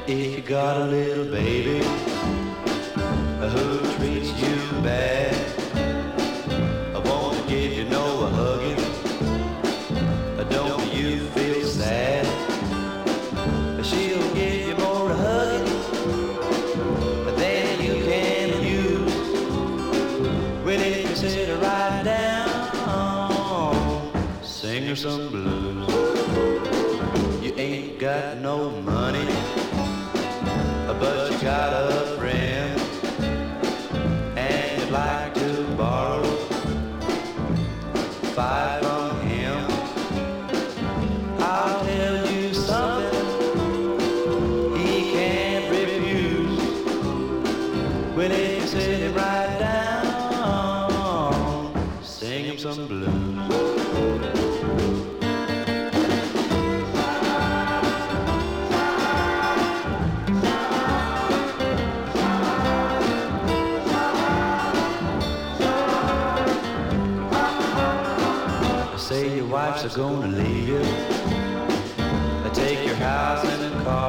If you got a little baby who treats you bad, I won't give you no hugging. Don't you feel sad? She'll give you more hugging than you can use. Well, if you sit her right down, sing her some blues. You ain't got no money, but you got a friend, and you'd like to borrow 5 from him. I'll tell you something he can't refuse. When he sit him right down, sing him some blues. Say your wife's a gonna leave you, take your house and a car.